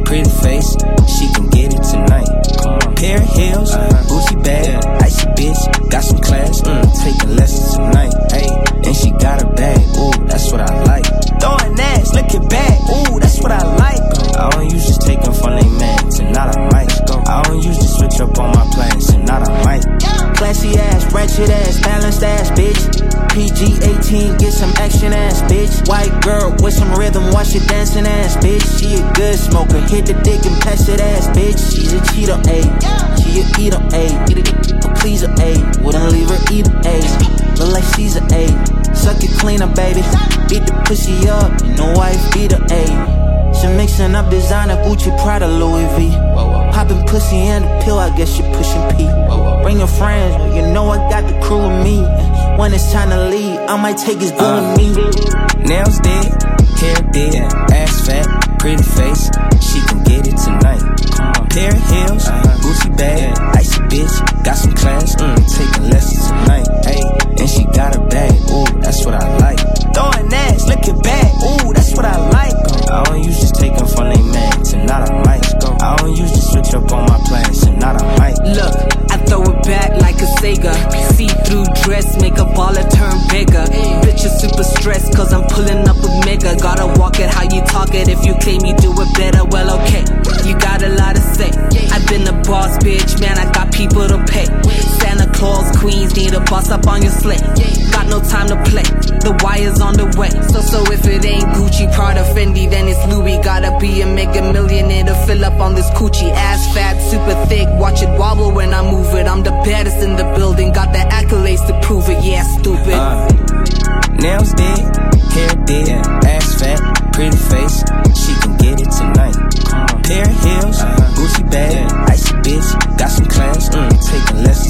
pretty face, she can get it tonight. Pair of heels, Gucci bag, icy bitch, got some class, taking lessons tonight. Hey, and she got a bag, ooh, that's what I like. Throwing ass, looking back, ooh, that's what I like. I don't usually take them from they man, tonight I might. I don't usually switch up on my plans, tonight I might. Classy ass, ratchet ass, balanced ass, bitch. PG-18, get some action ass, bitch. White girl with some rhythm, watch it dancing ass, bitch. She a good smoker, hit the dick and pass it ass, bitch. She's a cheater, ayy. She a eater, ayy. A pleaser, ayy. Wouldn't leave her either, ayy. Look like Caesar, ayy. Suck it cleaner, baby. Beat the pussy up, no wife beater, ayy. She mixing up designer, Gucci, Prada, Louis V. Popping pussy and the pill, I guess she pushing P. Bring your friends, you know I got the crew with me. When it's time to leave, I might take his boo with me. Nails dead, hair dead, ass fat, pretty face, she can get it tonight. Pair of heels, Gucci bag, icy bitch, got some class, taking lessons tonight. Hey, and she got a bag, ooh, that's what I like. Throwing ass, looking back, ooh, that's what I like. I don't usually take them from they man, tonight I might. I don't usually switch up on my plans, tonight I might. Look, I throw it back like a Sega. See-through dress, make a baller turn bigger. Bitch is super stressed cause I'm pulling up a mega. Gotta walk it how you talk it, if you claim you do it better, well okay. You got a lot to say, I've been the boss bitch, man I got people to pay. Santa Claus, Queens need a boss up on your sled. Got no time to play, the wire's on the way. So if it ain't Gucci, Prada, Fendi, then it's Louis. Gotta be a mega millionaire to fill up on this coochie. Ass fat, super thick, watch it wobble when I move it. I'm the baddest in the building, got the accolades to prove it, yeah stupid. Nails dead, hair dead, ass fat, pretty face, she can get it tonight. Pair of heels, Gucci bag, icy bitch, got some class, taking lessons